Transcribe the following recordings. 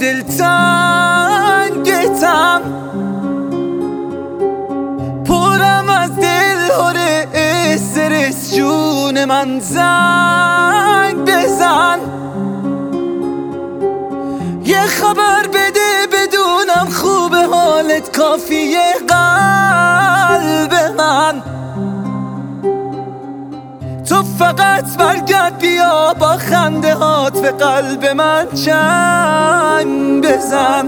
دلتنگتم، پرم از دل هره استرس، جون من زنگ بزن، یه خبر بده بدونم خوبه حالت، کافیه قلب من. تو فقط برگرد بیا با خنده هات به قلب من چنگ بزن.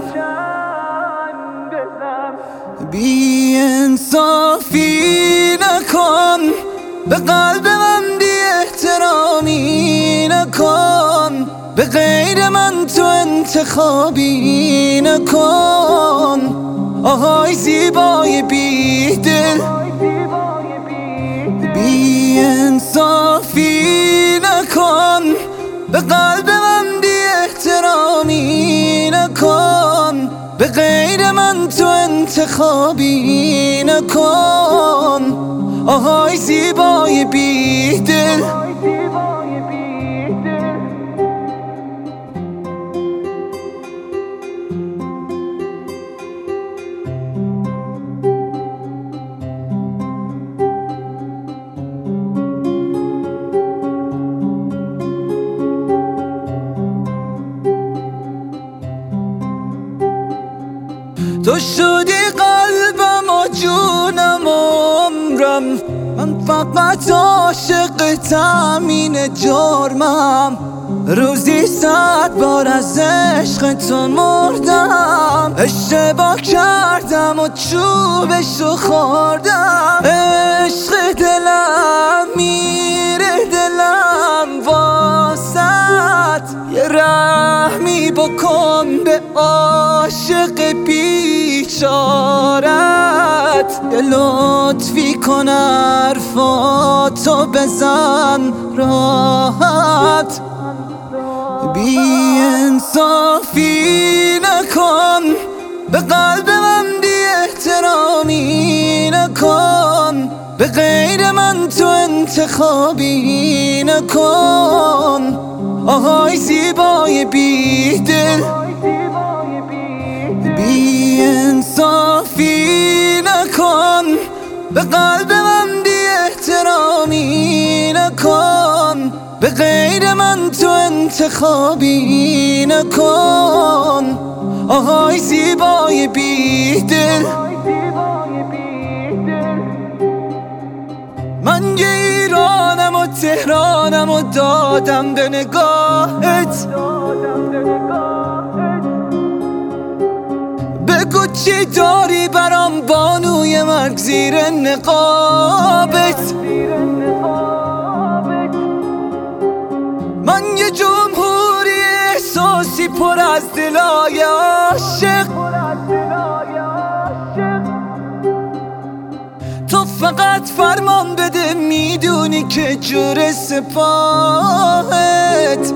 بی انصافی نکن، به قلب من بی احترامی نکن، به غیر من تو انتخابی نکن. آهای زیبای بی دل، بی انصافی نکن، به قلب من بی احترامی نکن، به غیر من تو انتخابی نکن. آهای زیبای بی دل، تو شدی قلبم و جونم و عمرم، من فقط عاشقتم، این جرمم. روزی 100 بار از عشق تو مردم، اشتباه کردم و چوبشو خوردم. عشق دلم میره دلم واسط، یه رحمی بکن به عاشق بیچارت، یه لطفی کن حرفاتو بزن راحت. بی انصافی نکن، به قلب من بی احترامی نکن، به غیر من تو انتخابی نکن. آهای زیبای بی دل، بی انصافی نکن، به قلب من بی احترامی نکن، به غیر من تو انتخابی نکن. آهای زیبای بی دل، من یه ایرانم و تهرانم و دادم به نگاهت. بگو چی داری برام بانوی مرگ زیر نقابت. من یه جمهوری احساسی پر از دلای عاشق، تو فقط فرمان بده میدونی که جور سپاهت.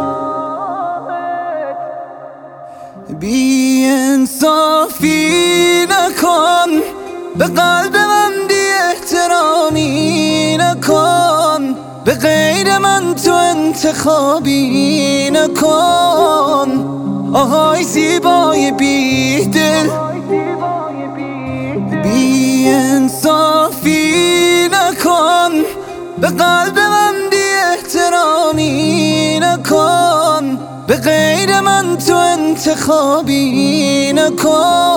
بی انصافی نکن، به قلب من بی احترامی نکن، به غیر من تو انتخابی نکن. آهای زیبای بی دل، بی انصافی نکن، به قلب من بی احترامی نکن، به غیر من تو انتخابی نکن.